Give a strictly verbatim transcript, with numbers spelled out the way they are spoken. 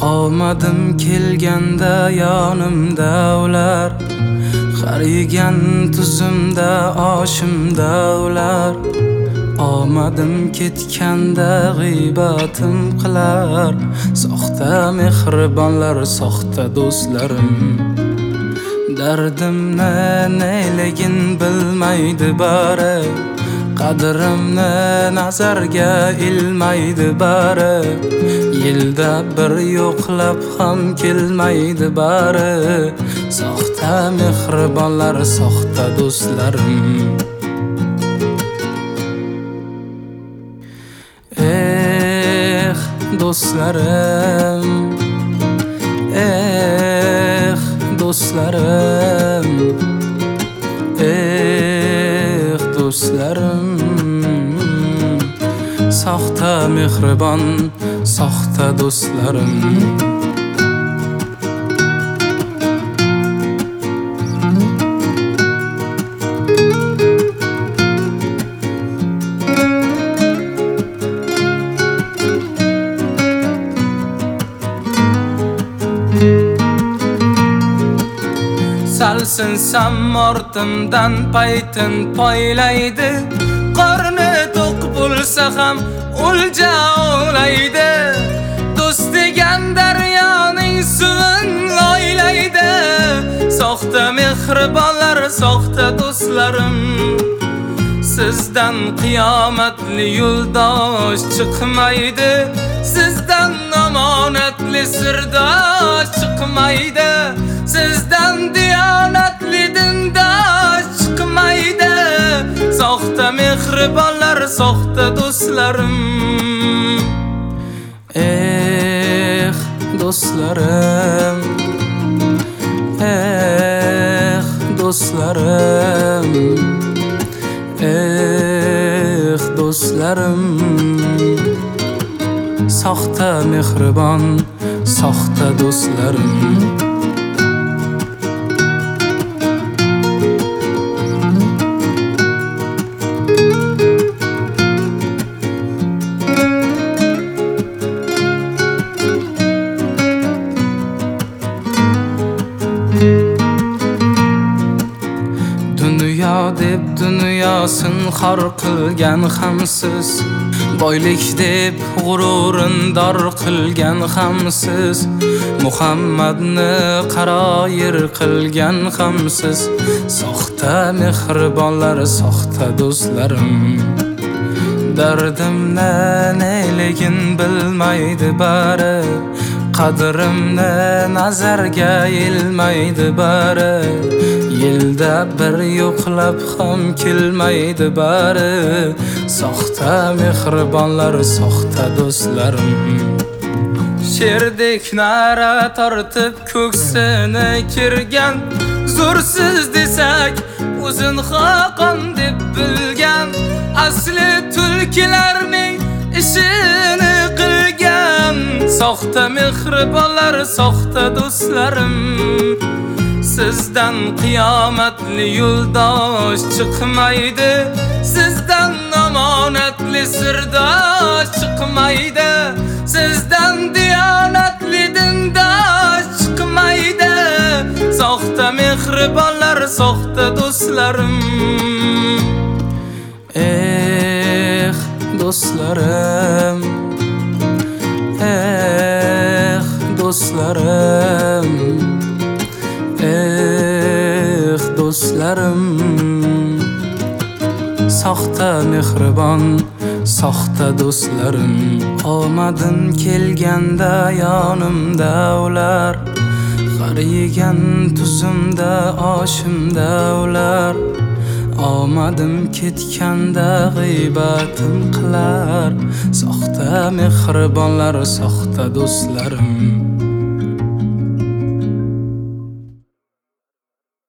Omadim kelganda yonimda ular, qarigan tuzimda oshimda ular. Omadim ketganda g'iybatim qilar, soxta mehribonlar, soxta do'stlarim. Dardimni neyligin bilmaydi bari, qadrimni nazarga ilmaydi bari. Yilda bir yo'qlab ham kelmaydi bari, soxta mehribonlar, soxta do'stlarim. Eh do'stlarim, eh do'stlarim, eh do'stlarim. Soxta mehribon, soxta do'stlarim. Salsinsam ortimdan paytin poylaydi, qorni to'q bo'lsa ham o'lja o'laydi. Do'st degan daryoning suvin loylaydi, soxta mehribonlar, soxta do'stlarim. Sizdan qiyomatli yo'ldosh chiqmaydi, sizdan omonatli sirdosh chiqmaydi, sizdan diyonatli dindosh chiqmaydi. Soxta mehribonlar, soxta do'stlarim. Eh do'stlarim, eh do'stlarim, eh do'stlarim. Soxta mehribon, soxta do'stlarim. Dunyo deb dunyosin xor qilgan hamsiz, boylik deb g'ururin dor qilgan hamsiz, Muhammadni qaroyir qilgan hamsiz. Soxta mehribonlar, soxta do'stlarim. Dardimni neyligin bilmaydi bari, qadrimni nazarga ilmaydi bari. Yilda bir yo'qlab ham kelmaydi bari, soxta mehribonlar, soxta do'stlarim. Sherdek nara tortib ko'ksini kirgan, zo'rsiz desak o'zin xoqon deb bilgan, asli tulkilarning ishini qilgan. Soxta mehribonlar, soxta do'stlarim. Sizdan qiyomatli yo'ldosh chiqmaydi, sizdan omonatli sirdosh chiqmaydi, sizdan diyonatli dindosh chiqmaydi. Soxta mehribonlar, soxta do'stlarim. Eh do'stlarim, eh do'stlarim, eh do'stlarim. Soxta mehribon, soxta do'stlarim. Omadim kelganda yonimda ular, qarigan tuzimda oshimda ular. Omadim ketganda g'iybatim qilar, soxta mehribonlar, soxta do'stlarim.